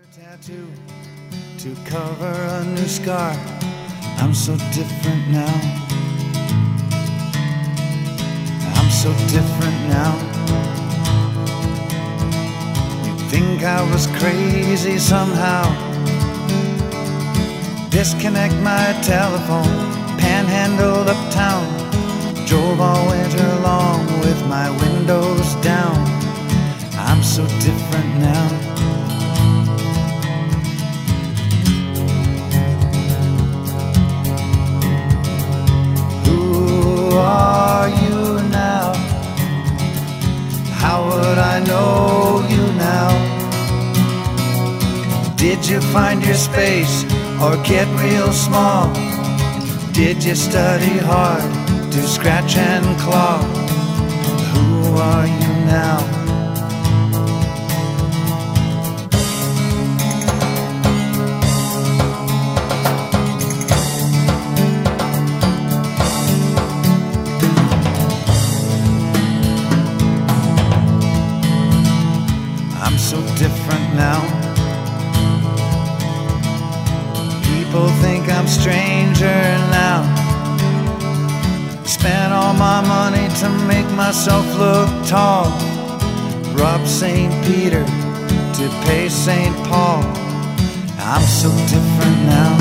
tattoo to cover a new scar. I'm so different now. I'm so different now. You'd think I was crazy somehow. Disconnect my telephone, panhandled uptown. Drove all winter long with my windows down. I'm so different now. Who are you now? How would I know you now? Did you find your space or get real small? Did you study hard to scratch and claw? Who are you now? I'm so different now. People think I'm stranger now. Spent all my money to make myself look tall. Robbed St. Peter to pay St. Paul. I'm so different now.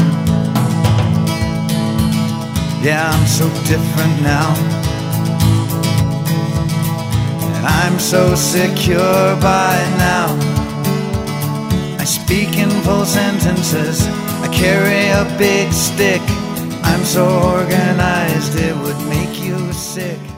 Yeah, I'm so different now. And I'm so secure by now. I speak in full sentences. I carry a big stick. I'm so organized it would make you sick.